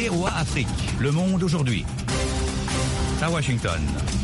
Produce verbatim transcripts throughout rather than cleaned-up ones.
V O A Afrique, le monde aujourd'hui. À Washington.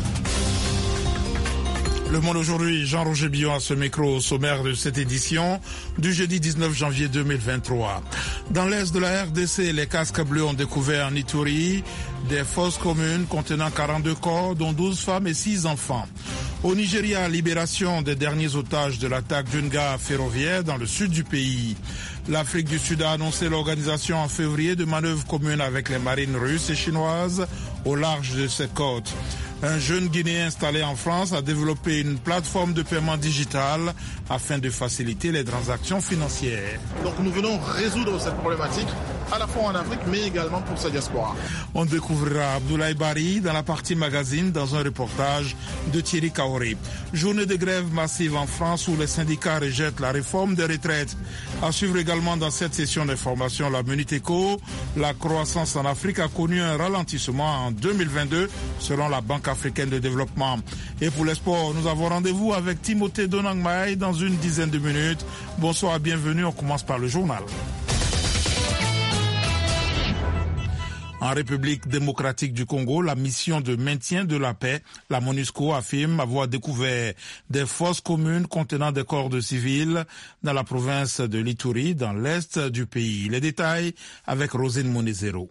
Le Monde aujourd'hui, Jean-Roger Billon à ce micro au sommaire de cette édition du jeudi dix-neuf janvier deux mille vingt-trois. Dans l'est de la R D C, les casques bleus ont découvert en Ituri des fosses communes contenant quarante-deux corps, dont douze femmes et six enfants. Au Nigeria, libération des derniers otages de l'attaque d'une gare ferroviaire dans le sud du pays. L'Afrique du Sud a annoncé l'organisation en février de manœuvres communes avec les marines russes et chinoises au large de ses côtes. Un jeune Guinéen installé en France a développé une plateforme de paiement digital afin de faciliter les transactions financières. Donc nous venons résoudre cette problématique à la fois en Afrique mais également pour sa diaspora. On découvrira Abdoulaye Bari dans la partie magazine dans un reportage de Thierry Kaoré. Journée de grève massive en France où les syndicats rejettent la réforme des retraites. À suivre également dans cette session d'information la Minute Éco. La croissance en Afrique a connu un ralentissement en deux mille vingt-deux selon la Banque africaine de développement. Et pour les sports, nous avons rendez-vous avec Timothée Donangmaï dans une dizaine de minutes. Bonsoir et bienvenue, on commence par le journal. En République démocratique du Congo, la mission de maintien de la paix, la MONUSCO, affirme avoir découvert des fosses communes contenant des corps de civils dans la province de l'Ituri, dans l'est du pays. Les détails avec Rosine Monezero.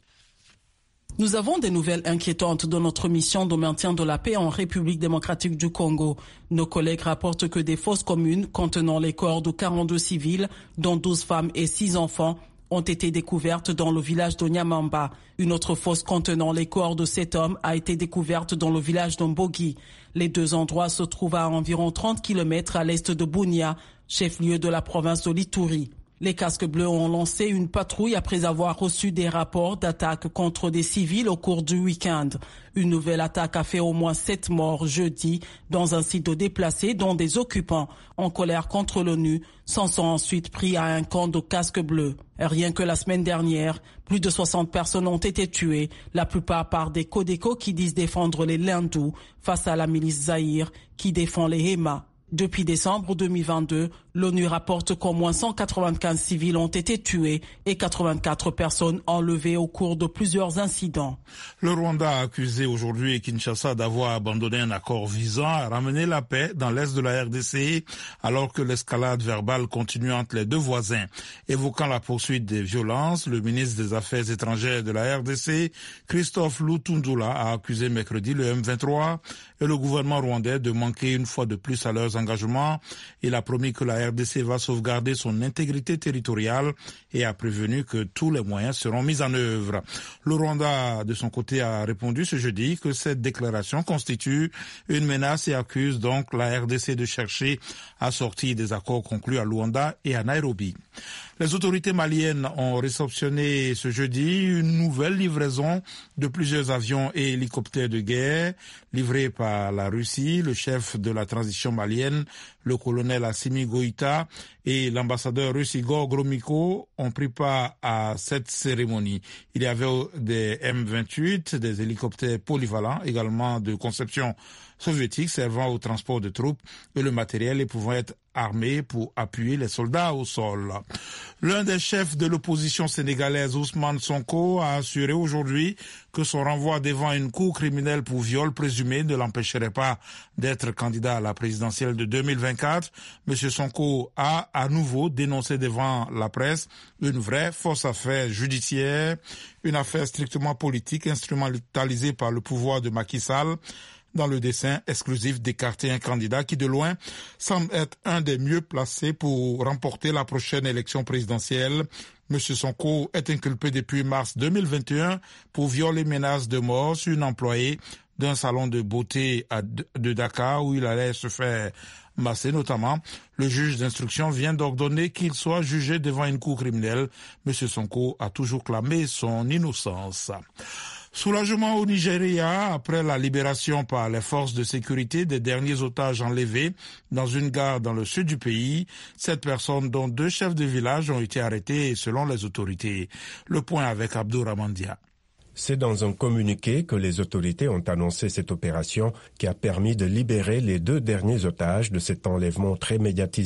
Nous avons des nouvelles inquiétantes de notre mission de maintien de la paix en République démocratique du Congo. Nos collègues rapportent que des fosses communes contenant les corps de quarante-deux civils, dont douze femmes et six enfants, ont été découvertes dans le village de Nyamamba. Une autre fosse contenant les corps de sept hommes a été découverte dans le village d'Ombogi. Les deux endroits se trouvent à environ trente kilomètres à l'est de Bunia, chef-lieu de la province de l'Ituri. Les casques bleus ont lancé une patrouille après avoir reçu des rapports d'attaques contre des civils au cours du week-end. Une nouvelle attaque a fait au moins sept morts jeudi dans un site de déplacés dont des occupants, en colère contre l'ONU, s'en sont ensuite pris à un camp de casques bleus. Rien que la semaine dernière, plus de soixante personnes ont été tuées, la plupart par des Codeco qui disent défendre les Lindous face à la milice Zaïre qui défend les Héma. Depuis décembre deux mille vingt-deux, l'ONU rapporte qu'au moins cent quatre-vingt-quinze civils ont été tués et quatre-vingt-quatre personnes enlevées au cours de plusieurs incidents. Le Rwanda a accusé aujourd'hui Kinshasa d'avoir abandonné un accord visant à ramener la paix dans l'est de la R D C alors que l'escalade verbale continue entre les deux voisins. Évoquant la poursuite des violences, le ministre des Affaires étrangères de la R D C, Christophe Lutundula, a accusé mercredi le M vingt-trois et le gouvernement rwandais de manquer une fois de plus à leurs engagements. Il a promis que la R D C va sauvegarder son intégrité territoriale et a prévenu que tous les moyens seront mis en œuvre. Le Rwanda, de son côté, a répondu ce jeudi que cette déclaration constitue une menace et accuse donc la R D C de chercher à sortir des accords conclus à Luanda et à Nairobi. Les autorités maliennes ont réceptionné ce jeudi une nouvelle livraison de plusieurs avions et hélicoptères de guerre livrés par la Russie. Le chef de la transition malienne, le colonel Assimi Goïta, et l'ambassadeur russe Igor Gromyko ont pris part à cette cérémonie. Il y avait des M vingt-huit, des hélicoptères polyvalents, également de conception soviétique servant au transport de troupes et le matériel et pouvant être armé pour appuyer les soldats au sol. L'un des chefs de l'opposition sénégalaise, Ousmane Sonko, a assuré aujourd'hui que son renvoi devant une cour criminelle pour viol présumé ne l'empêcherait pas d'être candidat à la présidentielle de deux mille vingt-quatre. Monsieur Sonko a à nouveau dénoncé devant la presse une vraie fausse affaire judiciaire, une affaire strictement politique instrumentalisée par le pouvoir de Macky Sall dans le dessein exclusif d'écarter un candidat qui de loin semble être un des mieux placés pour remporter la prochaine élection présidentielle. Monsieur Sonko est inculpé depuis mars deux mille vingt et un pour viol et menace de mort sur une employée d'un salon de beauté de Dakar où il allait se faire masser notamment. Le juge d'instruction vient d'ordonner qu'il soit jugé devant une cour criminelle. Monsieur Sonko a toujours clamé son innocence. Soulagement au Nigeria après la libération par les forces de sécurité des derniers otages enlevés dans une gare dans le sud du pays. Sept personnes, dont deux chefs de village, ont été arrêtés selon les autorités. Le point avec Abdou Ramandia. C'est dans un communiqué que les autorités ont annoncé cette opération qui a permis de libérer les deux derniers otages de cet enlèvement très médiatisé.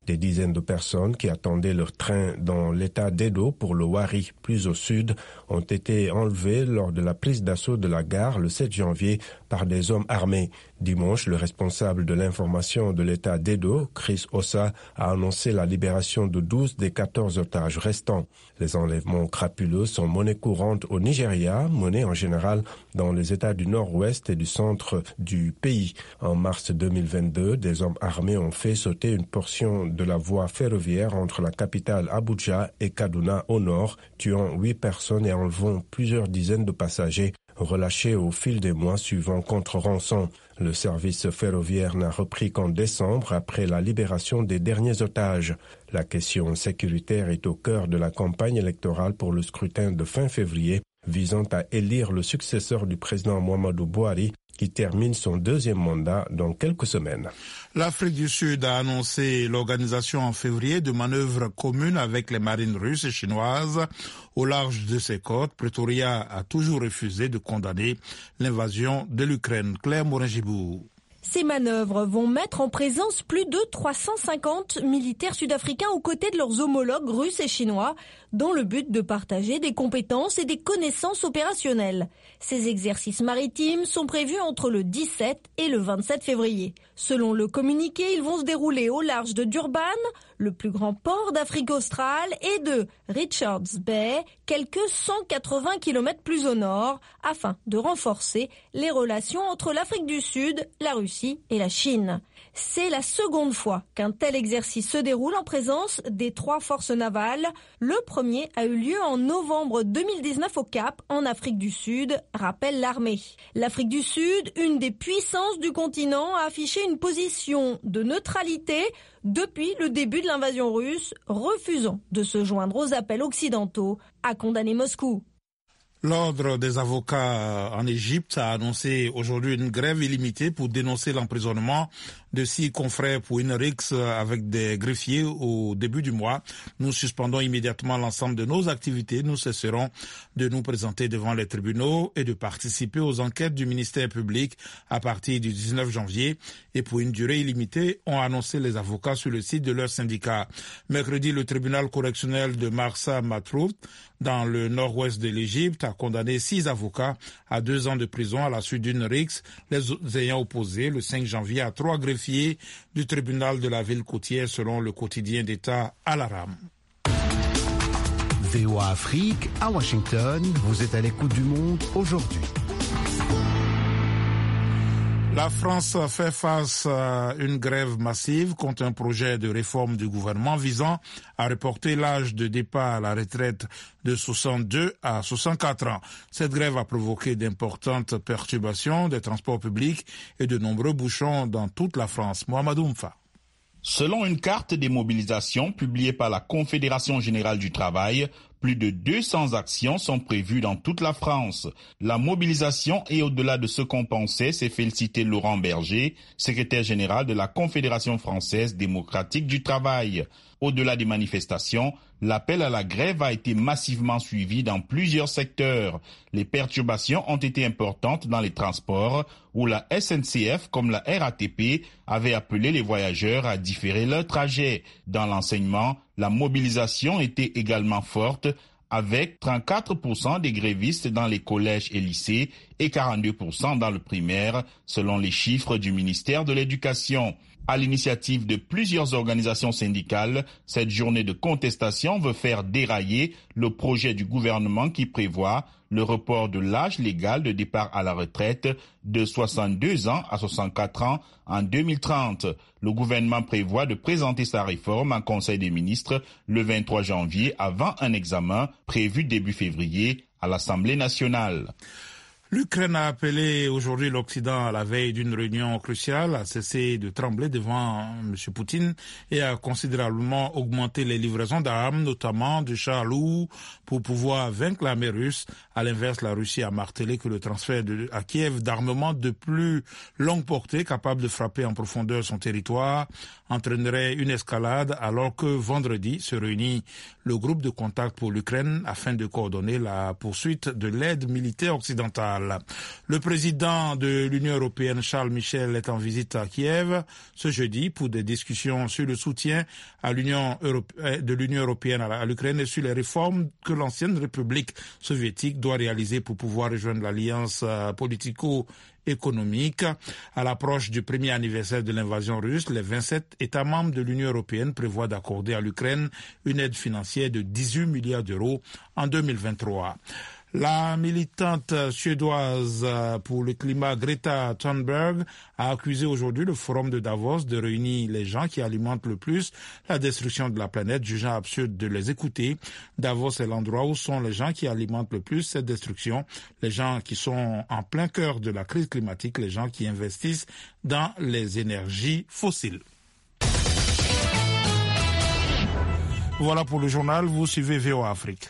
Des dizaines de personnes qui attendaient leur train dans l'état d'Edo pour le Wari, plus au sud, ont été enlevées lors de la prise d'assaut de la gare le sept janvier par des hommes armés. Dimanche, le responsable de l'information de l'état d'Edo, Chris Ossa, a annoncé la libération de douze des quatorze otages restants. Les enlèvements crapuleux sont monnaie courante au Nigeria, monnaie en général dans les États du nord-ouest et du centre du pays. En mars deux mille vingt-deux, des hommes armés ont fait sauter une portion de la voie ferroviaire entre la capitale Abuja et Kaduna au nord, tuant huit personnes et enlevant plusieurs dizaines de passagers relâchés au fil des mois suivants contre rançon. Le service ferroviaire n'a repris qu'en décembre après la libération des derniers otages. La question sécuritaire est au cœur de la campagne électorale pour le scrutin de fin février visant à élire le successeur du président Muhammadu Buhari qui termine son deuxième mandat dans quelques semaines. L'Afrique du Sud a annoncé l'organisation en février de manœuvres communes avec les marines russes et chinoises au large de ses côtes. Pretoria a toujours refusé de condamner l'invasion de l'Ukraine. Claire Morin-Gibou. Ces manœuvres vont mettre en présence plus de trois cent cinquante militaires sud-africains aux côtés de leurs homologues russes et chinois dans le but de partager des compétences et des connaissances opérationnelles. Ces exercices maritimes sont prévus entre le dix-sept et le vingt-sept février. Selon le communiqué, ils vont se dérouler au large de Durban, le plus grand port d'Afrique australe, et de Richards Bay, quelques cent quatre-vingts kilomètres plus au nord, afin de renforcer les relations entre l'Afrique du Sud, la Russie et la Chine. C'est la seconde fois qu'un tel exercice se déroule en présence des trois forces navales. Le premier a eu lieu en novembre deux mille dix-neuf au Cap, en Afrique du Sud, rappelle l'armée. L'Afrique du Sud, une des puissances du continent, a affiché une position de neutralité depuis le début de l'invasion russe, refusant de se joindre aux appels occidentaux à condamner Moscou. L'Ordre des avocats en Égypte a annoncé aujourd'hui une grève illimitée pour dénoncer l'emprisonnement de six confrères pour une rixe avec des greffiers au début du mois. Nous suspendons immédiatement l'ensemble de nos activités. Nous cesserons de nous présenter devant les tribunaux et de participer aux enquêtes du ministère public à partir du dix-neuf janvier et pour une durée illimitée, ont annoncé les avocats sur le site de leur syndicat. Mercredi, le tribunal correctionnel de Marsa Matrout, dans le nord-ouest de l'Égypte, a condamné six avocats à deux ans de prison à la suite d'une rixe, les ayant opposés le cinq janvier à trois greffiers du tribunal de la ville côtière, selon le quotidien d'État Al-Aram. V O A Afrique, à Washington, vous êtes à l'écoute du monde aujourd'hui. La France fait face à une grève massive contre un projet de réforme du gouvernement visant à reporter l'âge de départ à la retraite de soixante-deux à soixante-quatre ans. Cette grève a provoqué d'importantes perturbations des transports publics et de nombreux bouchons dans toute la France. Mohamedou Mfa. Selon une carte des mobilisations publiée par la Confédération générale du travail, plus de deux cents actions sont prévues dans toute la France. La mobilisation est au-delà de ce qu'on pensait, s'est félicité Laurent Berger, secrétaire général de la Confédération française démocratique du travail. Au-delà des manifestations, l'appel à la grève a été massivement suivi dans plusieurs secteurs. Les perturbations ont été importantes dans les transports, où la S N C F comme la R A T P avaient appelé les voyageurs à différer leur trajet. Dans l'enseignement, la mobilisation était également forte, avec trente-quatre pour cent des grévistes dans les collèges et lycées et quarante-deux pour cent dans le primaire, selon les chiffres du ministère de l'Éducation. À l'initiative de plusieurs organisations syndicales, cette journée de contestation veut faire dérailler le projet du gouvernement qui prévoit le report de l'âge légal de départ à la retraite de soixante-deux ans à soixante-quatre ans en deux mille trente. Le gouvernement prévoit de présenter sa réforme en Conseil des ministres le vingt-trois janvier avant un examen prévu début février à l'Assemblée nationale. L'Ukraine a appelé aujourd'hui l'Occident à la veille d'une réunion cruciale à cesser de trembler devant M. Poutine et à considérablement augmenter les livraisons d'armes, notamment de chars lourds, pour pouvoir vaincre l'armée russe. À l'inverse, la Russie a martelé que le transfert de, à Kiev d'armements de plus longue portée, capables de frapper en profondeur son territoire, entraînerait une escalade, alors que vendredi se réunit le groupe de contact pour l'Ukraine afin de coordonner la poursuite de l'aide militaire occidentale. mondiale. Le président de l'Union européenne, Charles Michel, est en visite à Kiev ce jeudi pour des discussions sur le soutien à l'Union européenne, de l'Union européenne à l'Ukraine et sur les réformes que l'ancienne République soviétique doit réaliser pour pouvoir rejoindre l'alliance politico économique. À l'approche du premier anniversaire de l'invasion russe, les vingt-sept États membres de l'Union européenne prévoient d'accorder à l'Ukraine une aide financière de dix-huit milliards d'euros en deux mille vingt-trois. La militante suédoise pour le climat Greta Thunberg a accusé aujourd'hui le forum de Davos de réunir les gens qui alimentent le plus la destruction de la planète, jugeant absurde de les écouter. Davos est l'endroit où sont les gens qui alimentent le plus cette destruction, les gens qui sont en plein cœur de la crise climatique, les gens qui investissent dans les énergies fossiles. Voilà pour le journal, vous suivez V O A Afrique.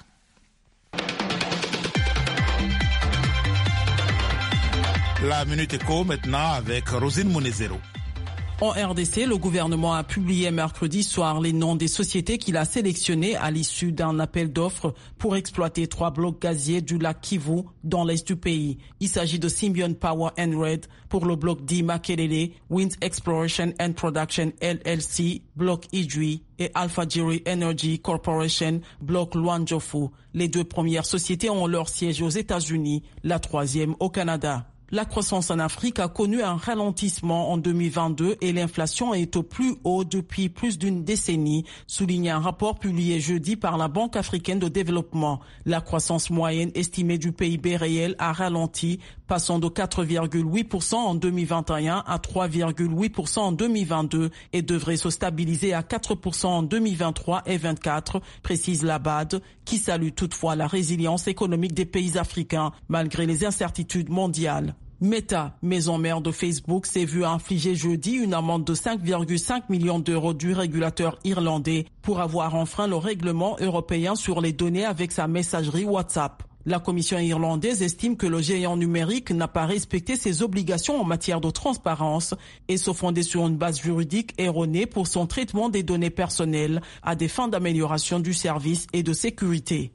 La Minute Éco maintenant avec Rosine Monezero. En R D C, le gouvernement a publié mercredi soir les noms des sociétés qu'il a sélectionnées à l'issue d'un appel d'offres pour exploiter trois blocs gaziers du lac Kivu dans l'est du pays. Il s'agit de Symbion Power and Red pour le bloc dit Makelele, Wind Exploration and Production L L C, bloc Idjwi et Alpha-Jiri Energy Corporation, bloc Luanjofu. Les deux premières sociétés ont leur siège aux États-Unis, la troisième au Canada. La croissance en Afrique a connu un ralentissement en deux mille vingt-deux et l'inflation est au plus haut depuis plus d'une décennie, souligne un rapport publié jeudi par la Banque africaine de développement. La croissance moyenne estimée du P I B réel a ralenti, passant de quatre virgule huit pour cent en deux mille vingt et un à trois virgule huit pour cent en deux mille vingt-deux et devrait se stabiliser à quatre pour cent en deux mille vingt-trois et vingt-quatre, précise la B A D, qui salue toutefois la résilience économique des pays africains malgré les incertitudes mondiales. Meta, maison mère de Facebook, s'est vu infliger jeudi une amende de cinq virgule cinq millions d'euros du régulateur irlandais pour avoir enfreint le règlement européen sur les données avec sa messagerie WhatsApp. La Commission irlandaise estime que le géant numérique n'a pas respecté ses obligations en matière de transparence et se fondait sur une base juridique erronée pour son traitement des données personnelles à des fins d'amélioration du service et de sécurité.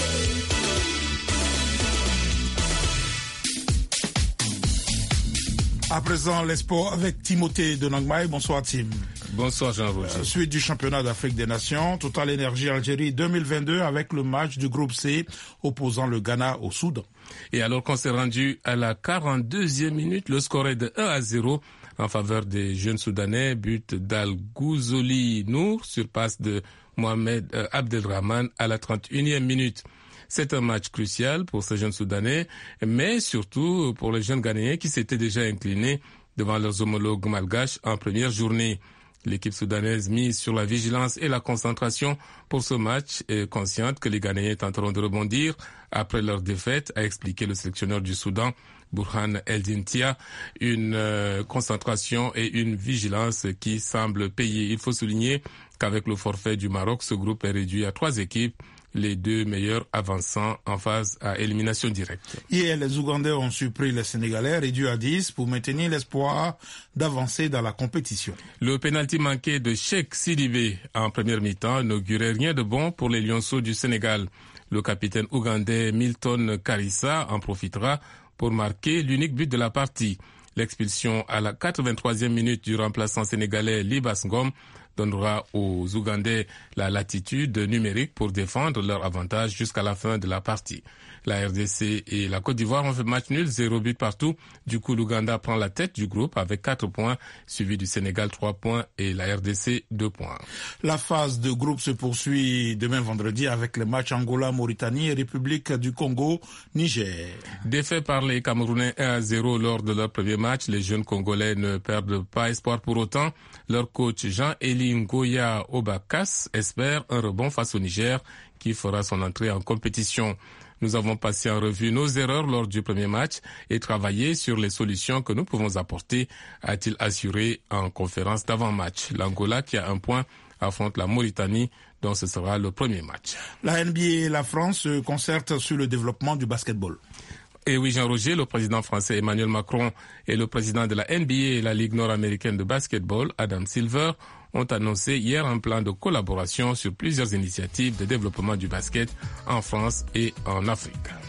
À présent, les sports avec Timothée de Nangmaï. Bonsoir Tim. Bonsoir Jean-Roger. Euh, suite du championnat d'Afrique des Nations, Total Énergie Algérie deux mille vingt-deux avec le match du groupe C opposant le Ghana au Soudan. Et alors qu'on s'est rendu à la quarante-deuxième minute, le score est de un à zéro en faveur des jeunes Soudanais. But d'Al-Gouzouli Nour sur passe de Mohamed euh, Abdelrahman à la trente et unième minute. C'est un match crucial pour ces jeunes Soudanais, mais surtout pour les jeunes Ghanéens qui s'étaient déjà inclinés devant leurs homologues malgaches en première journée. L'équipe soudanaise mise sur la vigilance et la concentration pour ce match est consciente que les Ghanéens tenteront de rebondir après leur défaite, a expliqué le sélectionneur du Soudan, Burhan Eldin Tia, une euh, concentration et une vigilance qui semblent payer. Il faut souligner qu'avec le forfait du Maroc, ce groupe est réduit à trois équipes, les deux meilleurs avançant en phase à élimination directe. Hier, les Ougandais ont surpris les Sénégalais, réduits à dix, pour maintenir l'espoir d'avancer dans la compétition. Le pénalty manqué de Cheikh Sidibé en première mi-temps n'augurait rien de bon pour les Lionceaux du Sénégal. Le capitaine ougandais Milton Karissa en profitera pour marquer l'unique but de la partie. L'expulsion à la quatre-vingt-troisième minute du remplaçant sénégalais Libas Ngom donnera aux Ougandais la latitude numérique pour défendre leur avantage jusqu'à la fin de la partie. La R D C et la Côte d'Ivoire ont fait match nul, zéro but partout. Du coup, l'Ouganda prend la tête du groupe avec quatre points, suivi du Sénégal trois points et la R D C deux points. La phase de groupe se poursuit demain vendredi avec les matchs Angola, Mauritanie et République du Congo, Niger. Défaits par les Camerounais un à zéro lors de leur premier match, les jeunes Congolais ne perdent pas espoir pour autant. Leur coach Jean-Élie Ngoya Obakas espère un rebond face au Niger qui fera son entrée en compétition. Nous avons passé en revue nos erreurs lors du premier match et travaillé sur les solutions que nous pouvons apporter, a-t-il assuré en conférence d'avant-match. L'Angola, qui a un point, affronte la Mauritanie, dont ce sera le premier match. La N B A et la France se concertent sur le développement du basketball. Et oui, Jean-Roger, le président français Emmanuel Macron et le président de la N B A et la Ligue nord-américaine de basketball, Adam Silver, ont annoncé hier un plan de collaboration sur plusieurs initiatives de développement du basket en France et en Afrique.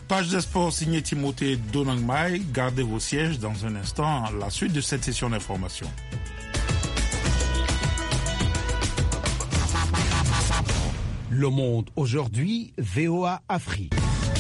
Page des sports signée Timothée Donangmai. Gardez vos sièges dans un instant, la suite de cette session d'information. Le Monde aujourd'hui, V O A Afrique.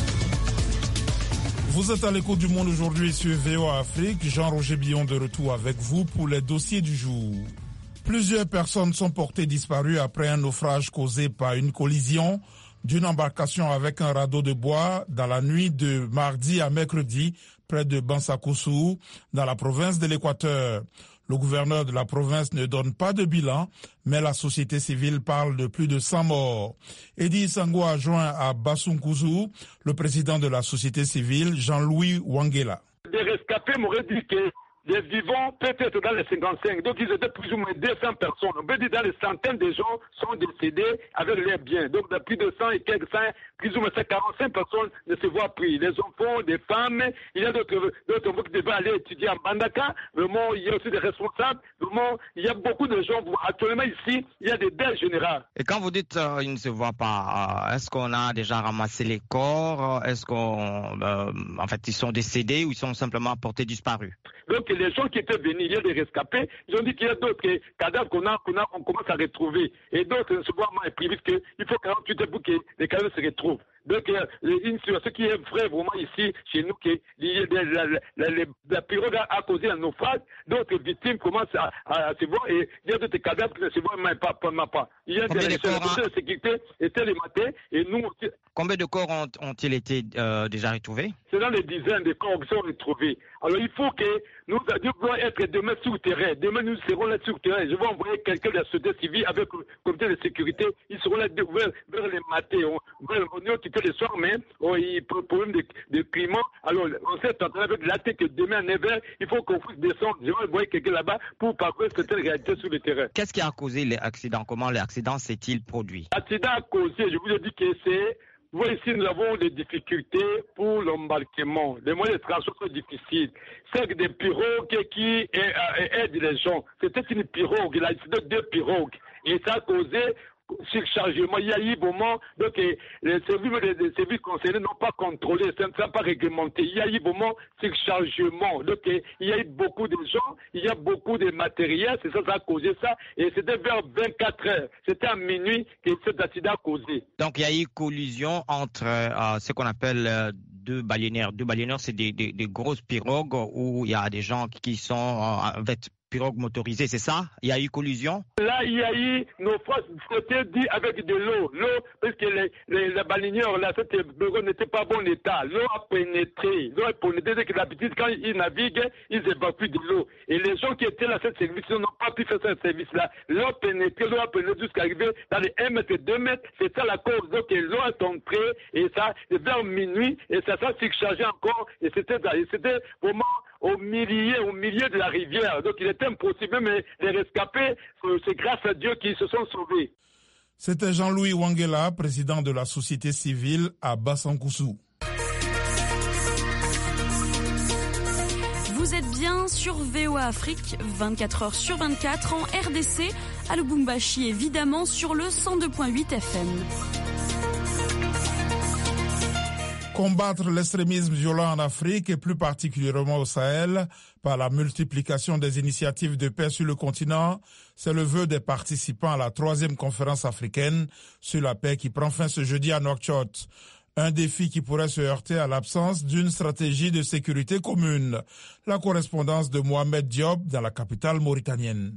Vous êtes à l'écoute du Monde aujourd'hui sur V O A Afrique. Jean-Roger Billon de retour avec vous pour les dossiers du jour. Plusieurs personnes sont portées disparues après un naufrage causé par une collision d'une embarcation avec un radeau de bois dans la nuit de mardi à mercredi près de Bansakousou dans la province de l'Équateur. Le gouverneur de la province ne donne pas de bilan, mais la société civile parle de plus de cent morts. Eddie Sango a joint à Bassunkouzou le président de la société civile, Jean-Louis Wangela. Des rescapés m'auraient dit que les vivants, peut-être dans les cinquante-cinq, donc ils étaient plus ou moins deux cents personnes. On peut dire dans les centaines de gens sont décédés avec leurs biens. Donc, dans plus de cent et quelques cents, plus ou moins quarante-cinq personnes ne se voient plus. Les enfants, des femmes, il y a d'autres, d'autres qui devaient aller étudier en Bandaka. Vraiment, il y a aussi des responsables. Vraiment, il y a beaucoup de gens. Actuellement, ici, il y a des deuils généraux. Et quand vous dites euh, ils ne se voient pas, euh, est-ce qu'on a déjà ramassé les corps? Est-ce qu'on, euh, en fait, ils sont décédés ou ils sont simplement portés disparus? Donc, les gens qui étaient venus, il y a des rescapés, ils ont dit qu'il y a d'autres cadavres qu'on a, qu'on a, on commence à retrouver. Et d'autres ne se voient pas pris, puisqu'il faut quarante-huit heures pour que les cadavres se retrouvent. Donc, il y a une situation qui est vraie vraiment ici, chez nous, que la, la, la, la pirogue a, a causé un naufrage, d'autres victimes commencent à, à, à se voir, et il y a d'autres cadavres qui ne se voient même pas. pas, pas. Il y a des forces de sécurité étaient les matins, et nous... Combien de corps ont, ont-ils été euh, déjà retrouvés? C'est dans les dizaines de corps qui sont retrouvés. Alors, il faut que nous devons être demain sur le terrain. Demain, nous serons là sur le terrain. Je vais envoyer quelqu'un de la société civile avec le comité de sécurité. Ils seront là vers, vers les matins. On va occuper les soirs, mais oh, il y a problème de, de climat. Alors, on s'est entendu avec l'acte que demain à neuf heures, il faut qu'on puisse descendre. Je vais envoyer quelqu'un là-bas pour parcourir cette réalité sur le terrain. Qu'est-ce qui a causé l'accident? Comment l'accident s'est-il produit? L'accident a causé, je vous ai dit que c'est... Vous voyez, ici, nous avons des difficultés pour l'embarquement. Les moyens de transport sont difficiles. C'est des pirogues qui aident les gens. C'était une pirogue, il a c'était deux pirogues. Et ça a causé surchargement. Il y a eu moment, donc les services, les services concernés n'ont pas contrôlé, ça ne sera pas réglementé. Il y a eu moment surchargement. Donc il y a eu beaucoup de gens, il y a beaucoup de matériel, c'est ça, ça a causé ça. Et c'était vers vingt-quatre heures, c'était à minuit que cet accident a causé. Donc il y a eu collision entre euh, ce qu'on appelle euh, deux baleinières. Deux baleinières, c'est des, des, des grosses pirogues où il y a des gens qui sont euh, en fait pirogue motorisée, c'est ça? Il y a eu collision? Là, il y a eu nos forces flottaient dit avec de l'eau. L'eau, parce que les, les, la baleinière, là, cette pirogue n'était pas bon état. L'eau a pénétré. L'eau a pénétré, c'est que d'habitude, quand ils naviguent, ils évacuent de l'eau. Et les gens qui étaient là, ce service, n'ont pas pu faire ce service-là. L'eau a pénétré, l'eau a pénétré jusqu'à arriver dans les un mètre, deux mètres. C'est ça la cause. Donc, l'eau est entrée, et ça, vers minuit, et ça s'est surchargé encore, et c'était, et c'était vraiment au milieu, au milieu de la rivière. Donc il était impossible, mais les rescapés, c'est grâce à Dieu qu'ils se sont sauvés. C'était Jean-Louis Wangela, président de la société civile à Bassankousou. Vous êtes bien sur V O A Afrique, vingt-quatre heures sur vingt-quatre, en R D C, à Lubumbashi, évidemment, sur le cent deux virgule huit F M. Combattre l'extrémisme violent en Afrique et plus particulièrement au Sahel par la multiplication des initiatives de paix sur le continent, c'est le vœu des participants à la troisième conférence africaine sur la paix qui prend fin ce jeudi à Nouakchott. Un défi qui pourrait se heurter à l'absence d'une stratégie de sécurité commune. La correspondance de Mohamed Diop dans la capitale mauritanienne.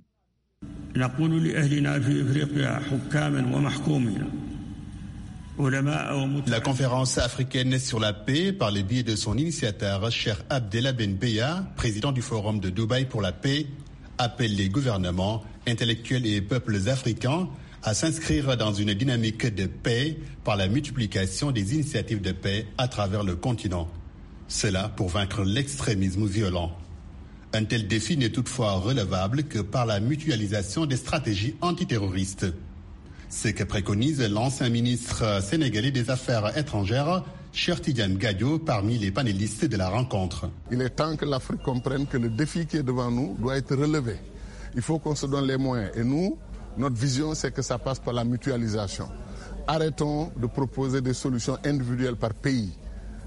La conférence africaine sur la paix, par le biais de son initiateur, Cheikh Abdellah Ben Beya, président du Forum de Dubaï pour la paix, appelle les gouvernements, intellectuels et peuples africains à s'inscrire dans une dynamique de paix par la multiplication des initiatives de paix à travers le continent. Cela pour vaincre l'extrémisme violent. Un tel défi n'est toutefois relevable que par la mutualisation des stratégies antiterroristes. Ce que préconise l'ancien ministre sénégalais des Affaires étrangères, Cheikh Tidiane Gadio, parmi les panélistes de la rencontre. Il est temps que l'Afrique comprenne que le défi qui est devant nous doit être relevé. Il faut qu'on se donne les moyens. Et nous, notre vision, c'est que ça passe par la mutualisation. Arrêtons de proposer des solutions individuelles par pays.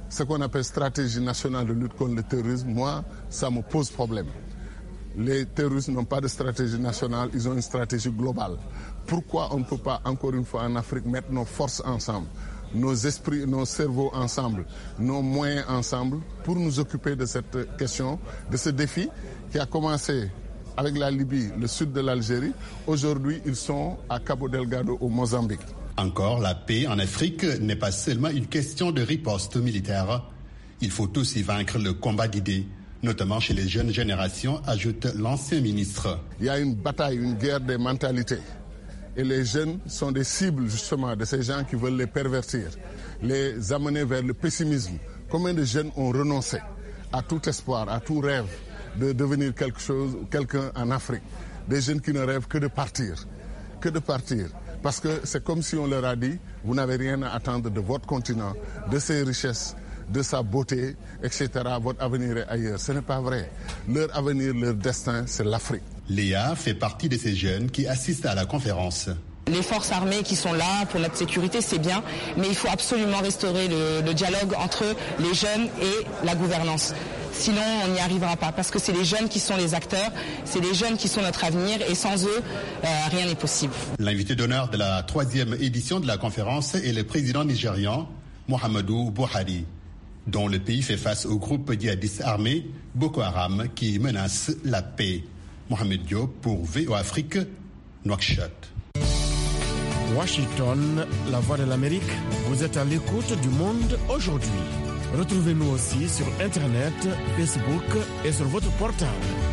ce qu'on appelle stratégie nationale de lutte contre le terrorisme, moi, ça me pose problème. Les terroristes n'ont pas de stratégie nationale, ils ont une stratégie globale. Pourquoi on ne peut pas, encore une fois, en Afrique, mettre nos forces ensemble, nos esprits, nos cerveaux ensemble, nos moyens ensemble, pour nous occuper de cette question, de ce défi qui a commencé avec la Libye, le sud de l'Algérie. Aujourd'hui, ils sont à Cabo Delgado, au Mozambique. Encore, la paix en Afrique n'est pas seulement une question de riposte militaire. Il faut aussi vaincre le combat d'idées, notamment chez les jeunes générations, ajoute l'ancien ministre. Il y a une bataille, une guerre des mentalités. Et les jeunes sont des cibles justement de ces gens qui veulent les pervertir, les amener vers le pessimisme. Combien de jeunes ont renoncé à tout espoir, à tout rêve de devenir quelque chose, quelqu'un en Afrique? Des jeunes qui ne rêvent que de partir, que de partir. Parce que c'est comme si on leur a dit, vous n'avez rien à attendre de votre continent, de ses richesses, de sa beauté, et cetera. Votre avenir est ailleurs. Ce n'est pas vrai. Leur avenir, leur destin, c'est l'Afrique. Léa fait partie de ces jeunes qui assistent à la conférence. Les forces armées qui sont là pour notre sécurité, c'est bien, mais il faut absolument restaurer le, le dialogue entre les jeunes et la gouvernance. Sinon, on n'y arrivera pas, parce que c'est les jeunes qui sont les acteurs, c'est les jeunes qui sont notre avenir, et sans eux, euh, rien n'est possible. L'invité d'honneur de la troisième édition de la conférence est le président nigérian, Muhammadu Buhari, dont le pays fait face au groupe djihadiste armé Boko Haram qui menace la paix. Mohamed Diop pour V O A Afrique, Nouakchott. Washington, la voix de l'Amérique, vous êtes à l'écoute du monde aujourd'hui. Retrouvez-nous aussi sur Internet, Facebook et sur votre portable.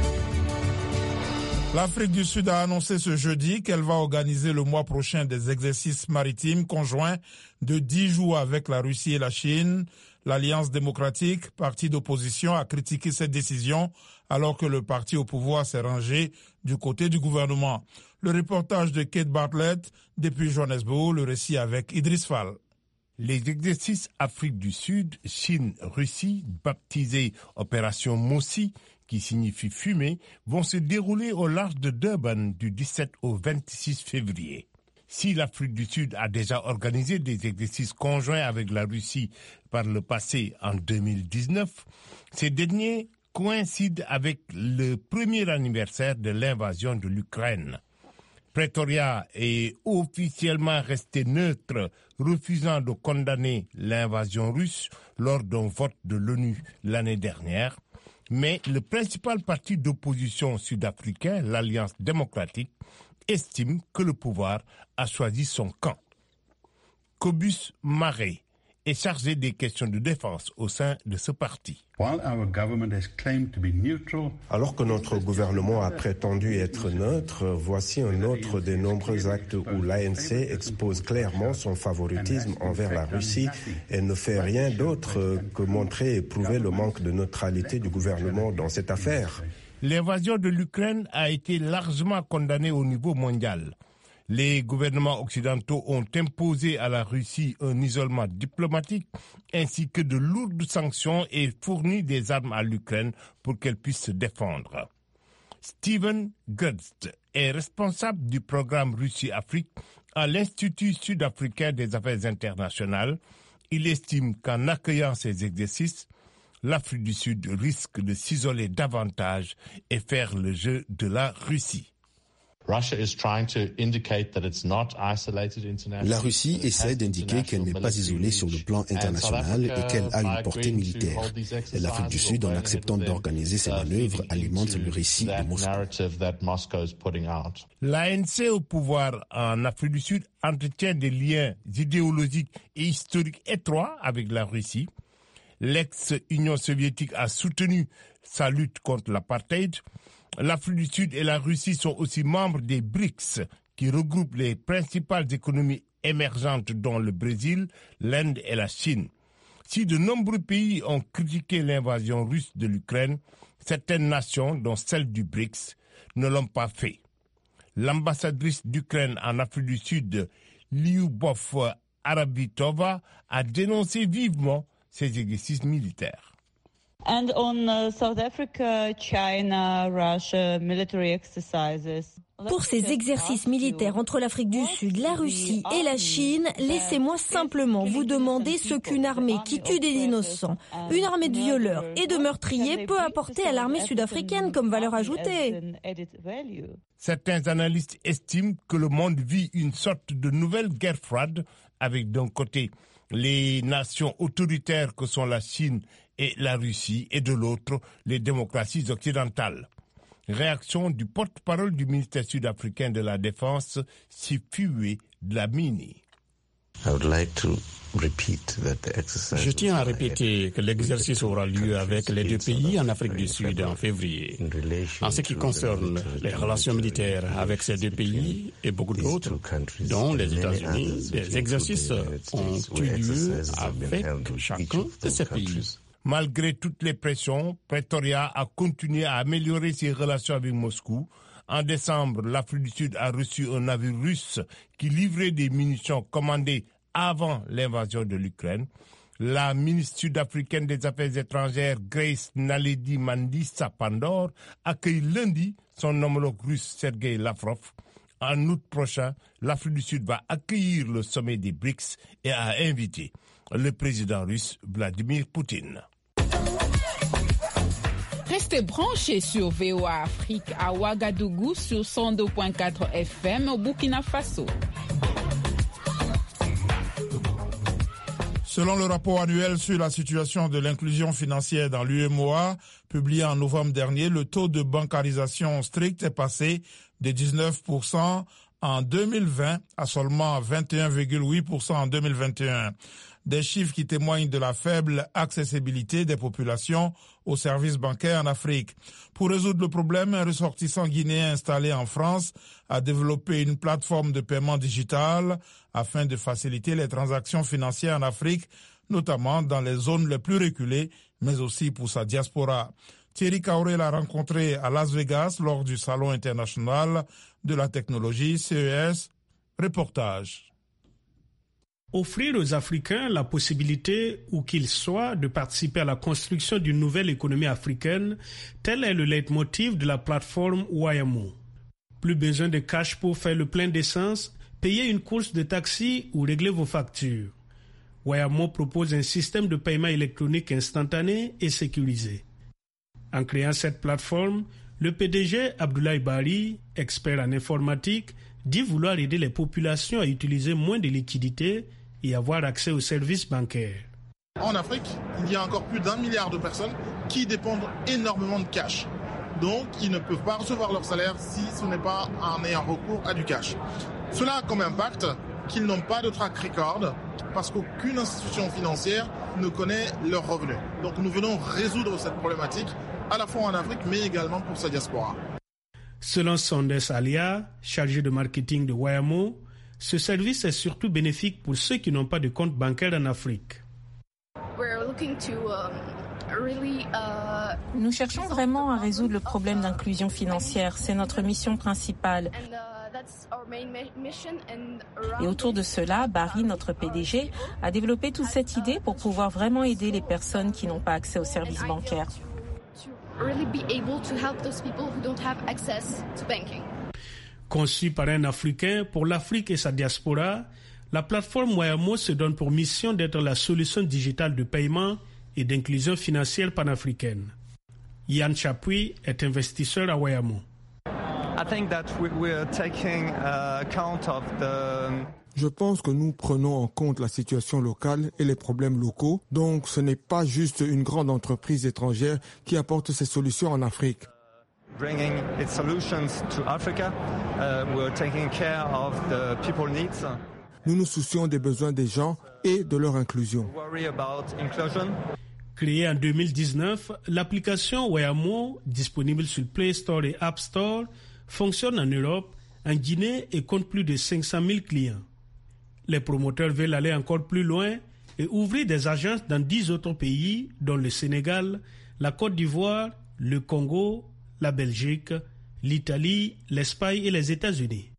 L'Afrique du Sud a annoncé ce jeudi qu'elle va organiser le mois prochain des exercices maritimes conjoints de dix jours avec la Russie et la Chine. L'Alliance démocratique, parti d'opposition, a critiqué cette décision alors que le parti au pouvoir s'est rangé du côté du gouvernement. Le reportage de Kate Bartlett depuis Johannesburg, le récit avec Idriss Fall. Les exercices Afrique du Sud, Chine, Russie, baptisés Opération Mossi, qui signifie fumée, vont se dérouler au large de Durban du dix-sept au vingt-six février. Si l'Afrique du Sud a déjà organisé des exercices conjoints avec la Russie par le passé en deux mille dix-neuf, ces derniers coïncident avec le premier anniversaire de l'invasion de l'Ukraine. Pretoria est officiellement resté neutre, refusant de condamner l'invasion russe lors d'un vote de l'ONU l'année dernière. Mais le principal parti d'opposition sud-africain, l'Alliance démocratique, estime que le pouvoir a choisi son camp. Cobus Maré est chargé des questions de défense au sein de ce parti. Alors que notre gouvernement a prétendu être neutre, voici un autre des nombreux actes où l'A N C expose clairement son favoritisme envers la Russie et ne fait rien d'autre que montrer et prouver le manque de neutralité du gouvernement dans cette affaire. L'invasion de l'Ukraine a été largement condamnée au niveau mondial. Les gouvernements occidentaux ont imposé à la Russie un isolement diplomatique ainsi que de lourdes sanctions et fourni des armes à l'Ukraine pour qu'elle puisse se défendre. Steven Gutst est responsable du programme Russie-Afrique à l'Institut sud-africain des affaires internationales. Il estime qu'en accueillant ces exercices, l'Afrique du Sud risque de s'isoler davantage et faire le jeu de la Russie. La Russie essaie d'indiquer qu'elle n'est pas isolée sur le plan international et qu'elle a une portée militaire. Et l'Afrique du Sud, en acceptant d'organiser ces manœuvres, alimente le récit de Moscou. L'A N C au pouvoir en Afrique du Sud entretient des liens idéologiques et historiques étroits avec la Russie. L'ex-Union soviétique a soutenu sa lutte contre l'apartheid. L'Afrique du Sud et la Russie sont aussi membres des BRICS, qui regroupent les principales économies émergentes dont le Brésil, l'Inde et la Chine. Si de nombreux pays ont critiqué l'invasion russe de l'Ukraine, certaines nations, dont celle du BRICS, ne l'ont pas fait. L'ambassadrice d'Ukraine en Afrique du Sud, Lyubov Arabitova, a dénoncé vivement ces exercices militaires. And on uh, South Africa, China, Russia, military exercises. Pour ces exercices militaires entre l'Afrique du Sud, la Russie et la Chine, laissez-moi simplement vous demander ce qu'une armée qui tue des innocents, une armée de violeurs et de meurtriers peut apporter à l'armée sud-africaine comme valeur ajoutée. Certains analystes estiment que le monde vit une sorte de nouvelle guerre froide, avec d'un côté les nations autoritaires que sont la Chine et la Russie, et de l'autre les démocraties occidentales. Réaction du porte-parole du ministère sud-africain de la Défense, Siphiwe Dlamini. Je tiens à répéter que l'exercice aura lieu avec les deux pays en Afrique du Sud en février. En ce qui concerne les relations militaires avec ces deux pays et beaucoup d'autres, dont les États-Unis, les exercices ont eu lieu avec chacun de ces pays. Malgré toutes les pressions, Pretoria a continué à améliorer ses relations avec Moscou. En décembre, l'Afrique du Sud a reçu un navire russe qui livrait des munitions commandées avant l'invasion de l'Ukraine. La ministre sud-africaine des Affaires étrangères, Grace Naledi Mandisa Pandor, accueille lundi son homologue russe, Sergei Lavrov. En août prochain, l'Afrique du Sud va accueillir le sommet des B R I C S et a invité le président russe Vladimir Poutine. Restez branchés sur V O A Afrique à Ouagadougou sur cent deux virgule quatre F M au Burkina Faso. Selon le rapport annuel sur la situation de l'inclusion financière dans l'U E M O A, publié en novembre dernier, le taux de bancarisation strict est passé de dix-neuf pour cent en deux mille vingt à seulement vingt et un virgule huit pour cent en deux mille vingt et un. Des chiffres qui témoignent de la faible accessibilité des populations aux services bancaires en Afrique. Pour résoudre le problème, un ressortissant guinéen installé en France a développé une plateforme de paiement digital afin de faciliter les transactions financières en Afrique, notamment dans les zones les plus reculées, mais aussi pour sa diaspora. Thierry Kaoré l'a rencontré à Las Vegas lors du Salon international de la technologie C E S. Reportage. Offrir aux Africains la possibilité, où qu'ils soient, de participer à la construction d'une nouvelle économie africaine, tel est le leitmotiv de la plateforme Wayamo. Plus besoin de cash pour faire le plein d'essence, payer une course de taxi ou régler vos factures. Wayamo propose un système de paiement électronique instantané et sécurisé. En créant cette plateforme, le P D G Abdoulaye Bari, expert en informatique, dit vouloir aider les populations à utiliser moins de liquidités et avoir accès aux services bancaires. En Afrique, il y a encore plus d'un milliard de personnes qui dépendent énormément de cash. Donc, ils ne peuvent pas recevoir leur salaire si ce n'est pas en ayant recours à du cash. Cela a comme impact qu'ils n'ont pas de track record parce qu'aucune institution financière ne connaît leurs revenus. Donc, nous venons résoudre cette problématique à la fois en Afrique, mais également pour sa diaspora. Selon Sandes Alia, chargé de marketing de Wayamo, ce service est surtout bénéfique pour ceux qui n'ont pas de compte bancaire en Afrique. Nous cherchons vraiment à résoudre le problème d'inclusion financière. C'est notre mission principale. Et autour de cela, Barry, notre P D G, a développé toute cette idée pour pouvoir vraiment aider les personnes qui n'ont pas accès aux services bancaires. Conçue par un Africain pour l'Afrique et sa diaspora, la plateforme Wayamo se donne pour mission d'être la solution digitale de paiement et d'inclusion financière panafricaine. Yann Chapuis est investisseur à Wayamo. Je pense que nous prenons en compte la situation locale et les problèmes locaux, donc ce n'est pas juste une grande entreprise étrangère qui apporte ces solutions en Afrique. Bringing its solutions to Africa, uh, we're taking care of the people's needs. Nous nous soucions des besoins des gens et de leur inclusion. Worry about inclusion. Créée en deux mille dix-neuf, l'application Wayamo, disponible sur Play Store et App Store, fonctionne en Europe, en Guinée et compte plus de cinq cent mille clients. Les promoteurs veulent aller encore plus loin et ouvrir des agences dans dix autres pays, dont le Sénégal, la Côte d'Ivoire, le Congo, la Belgique, l'Italie, l'Espagne et les États-Unis.